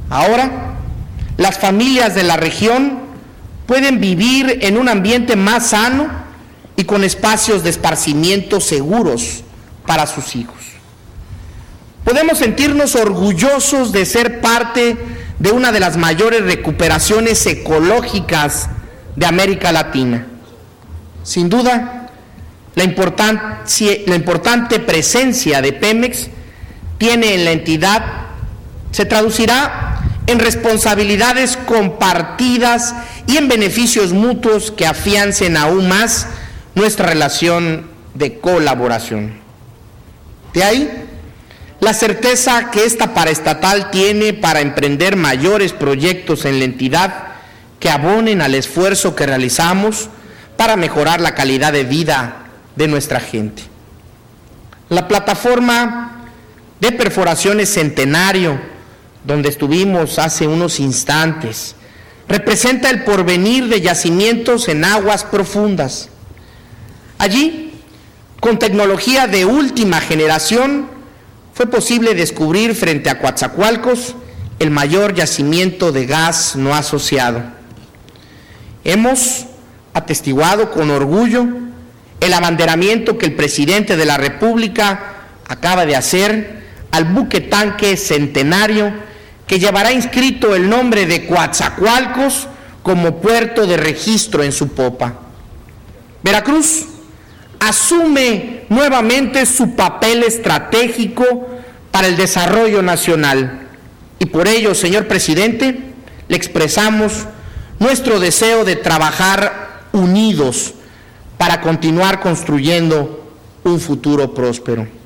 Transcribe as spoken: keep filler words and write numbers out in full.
Ahora, las familias de la región pueden vivir en un ambiente más sano y con espacios de esparcimiento seguros para sus hijos. Podemos sentirnos orgullosos de ser parte de una de las mayores recuperaciones ecológicas de América Latina. Sin duda, la importancia, la importante presencia de Pemex tiene en la entidad se traducirá en responsabilidades compartidas y en beneficios mutuos que afiancen aún más nuestra relación de colaboración. De ahí, la certeza que esta paraestatal tiene para emprender mayores proyectos en la entidad que abonen al esfuerzo que realizamos para mejorar la calidad de vida de nuestra gente. La plataforma de perforaciones Centenario, donde estuvimos hace unos instantes, representa el porvenir de yacimientos en aguas profundas. Allí, con tecnología de última generación, fue posible descubrir frente a Coatzacoalcos el mayor yacimiento de gas no asociado. Hemos atestiguado con orgullo el abanderamiento que el presidente de la República acaba de hacer al buque tanque Centenario, que llevará inscrito el nombre de Coatzacoalcos como puerto de registro en su popa. Veracruz asume nuevamente su papel estratégico para el desarrollo nacional y por ello, señor presidente, le expresamos nuestro deseo de trabajar unidos para continuar construyendo un futuro próspero.